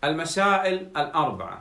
المسائل الأربعة.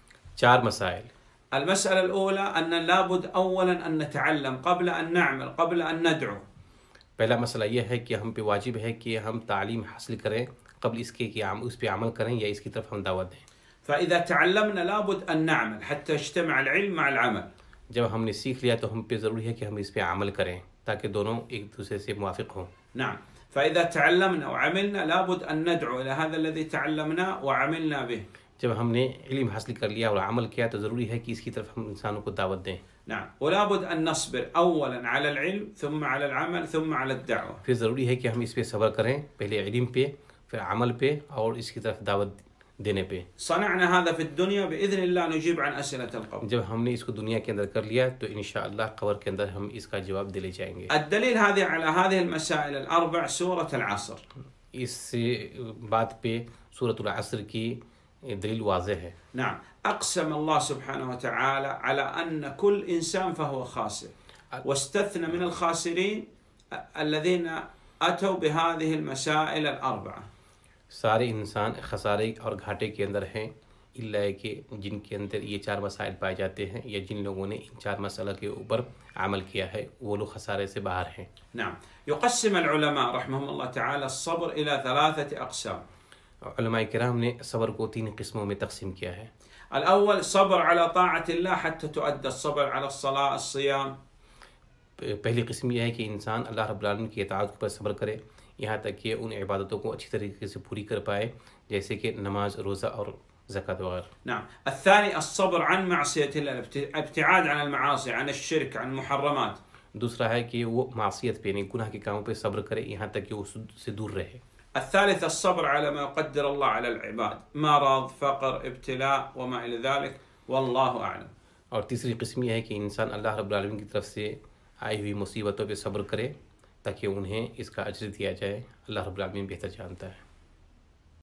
4 مسائل. المسألة الأولى أن لابد أولا أن نتعلم قبل أن نعمل قبل أن ندعو. پہلا مسئلہ یہ ہے کہ ہم پہ واجب ہے کہ ہم تعلیم حاصل کریں قبل اس کے کہ ہم اس پہ عمل کریں یا اس کی طرف ہم دعوت دیں. فإذا تعلمنا لابد أن نعمل حتى يجتمع العلم مع العمل. جب ہم نے سیکھ لیا تو ہم پہ ضروری ہے کہ ہم اس پہ عمل کریں تاکہ دونوں ایک دوسرے سے موافق ہوں. نعم. فإذا تعلمنا وعملنا لابد أن ندعو إلى هذا الذي تعلمنا وعملنا به. جب ہم نے علم حاصل کر لیا اور عمل کیا تو ضروری ہے کہ اس کی طرف ہم انسانوں کو دعوت دیں. نعم. ولابد أن نصبر أولا على العلم ثم على العمل ثم على الدعوة. پھر ضروری ہے کہ ہم اس پہ صبر کریں، پہلے علم پہ پھر عمل پہ اور اس کی طرف دعوت دینے پہ. صنعنا هذا في الدنيا بإذن الله نجيب عن أسئلة القبر. جب ہم نے اس کو دنیا کے اندر کر لیا تو انشاءاللہ قبر کے اندر ہم اس کا جواب دے لے جائیں گے. الدليل هذه على هذه المسائل الأربع سورة العصر. اس بات پہ سورۃ العصر کی دلیل واضح ہے. نعم. أقسم الله سبحانه وتعالى على أن كل إنسان فهو خاسر واستثنى من الخاسرين الذين أتوا بهذه المسائل الأربعة. سارے انسان خسارے اور گھاٹے کے اندر ہیں الا کہ جن کے اندر یہ 4 مسائل پائے جاتے ہیں یا جن لوگوں نے ان 4 مسئلہ کے اوپر عمل کیا ہے وہ لوگ خسارے سے باہر ہیں. نعم. يقسم العلماء رحمهم الله تعالى الصبر إلى 3 أقسام. علماء کرام نے صبر کو 3 قسموں میں تقسیم کیا ہے. الأول صبر على طاعة الله حتى تؤدى الصبر على الصلاة الصيام. پہلی قسم یہ ہے کہ انسان اللہ رب العالمین کی اطاعت پر صبر کرے یہاں تک کہ ان عبادتوں کو اچھی طریقے سے پوری کر پائے جیسے کہ نماز، روزہ اور زکوٰۃ وغیرہ. نعم. الثاني الصبر عن معصية الله، ابتعاد عن المعاصي، عن الشرك، عن المحرمات. دوسرا ہے کہ وہ معصیت پہ نہیں، گناہ کے کاموں پہ صبر کرے یہاں تک کہ وہ سے دور رہے. الثالث الصبر على ما يقدر الله على العباد، مرض، فقر، ابتلاء وما إلى ذلك، والله أعلم. اور تیسری قسم یہ ہے کہ انسان اللہ رب العالمین کی طرف سے آئی ہوئی مصیبتوں پہ صبر کرے تاکہ انہیں اس کا اجر دیا جائے. اللہ رب العالمین بہتر جانتا ہے.